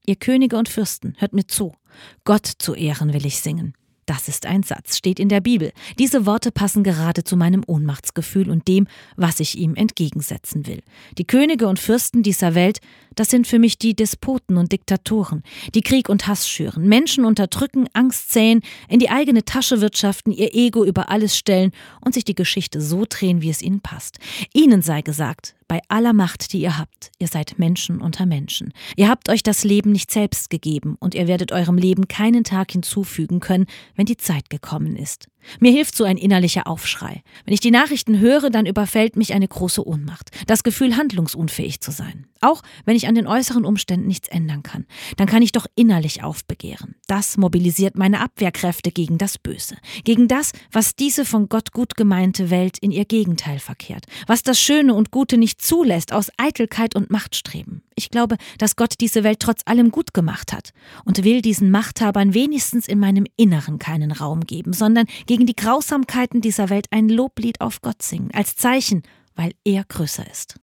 Ihr Könige und Fürsten, hört mir zu. Gott zu Ehren will ich singen. Das ist ein Satz, steht in der Bibel. Diese Worte passen gerade zu meinem Ohnmachtsgefühl und dem, was ich ihm entgegensetzen will. Die Könige und Fürsten dieser Welt, das sind für mich die Despoten und Diktatoren, die Krieg und Hass schüren, Menschen unterdrücken, Angst säen, in die eigene Tasche wirtschaften, ihr Ego über alles stellen und sich die Geschichte so drehen, wie es ihnen passt. Ihnen sei gesagt, bei aller Macht, die ihr habt, ihr seid Menschen unter Menschen. Ihr habt euch das Leben nicht selbst gegeben und ihr werdet eurem Leben keinen Tag hinzufügen können, wenn die Zeit gekommen ist. Mir hilft so ein innerlicher Aufschrei. Wenn ich die Nachrichten höre, dann überfällt mich eine große Ohnmacht. Das Gefühl, handlungsunfähig zu sein. Auch wenn ich an den äußeren Umständen nichts ändern kann. Dann kann ich doch innerlich aufbegehren. Das mobilisiert meine Abwehrkräfte gegen das Böse. Gegen das, was diese von Gott gut gemeinte Welt in ihr Gegenteil verkehrt. Was das Schöne und Gute nicht zulässt aus Eitelkeit und Machtstreben. Ich glaube, dass Gott diese Welt trotz allem gut gemacht hat und will diesen Machthabern wenigstens in meinem Inneren keinen Raum geben, sondern gegen die Grausamkeiten dieser Welt ein Loblied auf Gott singen, als Zeichen, weil er größer ist.